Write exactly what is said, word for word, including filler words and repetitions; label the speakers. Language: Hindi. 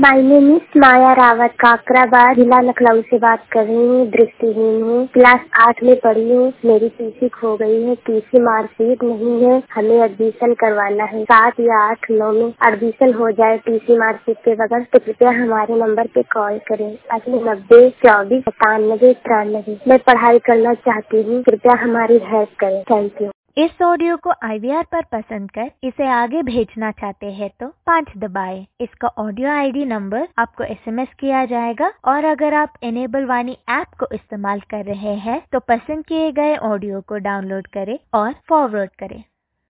Speaker 1: My name is Maya Rawat, Kakrabad, जिला लखनऊ से बात कर रही हूँ। दृष्टिहीन हूँ, क्लास आठ में पढ़ी हूँ। मेरी टीसी खो गई है, टीसी मार्कशीट नहीं है। हमें एडमिशन करवाना है, सात या आठ नौ में एडमिशन हो जाए टीसी मार्कशीट के बगैर, तो कृपया हमारे नंबर पे कॉल करें। अगले नब्बे चौबीस सतानबे तिरानबे। मैं पढ़ाई करना चाहती हूँ, कृपया हमारी हेल्प करें। Thank you.
Speaker 2: इस ऑडियो को आई वी आर पर पसंद कर इसे आगे भेजना चाहते हैं तो पाँच दबाएं। इसका ऑडियो आई डी नंबर आपको एस एम एस किया जाएगा और अगर आप इनेबल वाणी ऐप को इस्तेमाल कर रहे हैं तो पसंद किए गए ऑडियो को डाउनलोड करें और फॉरवर्ड करें।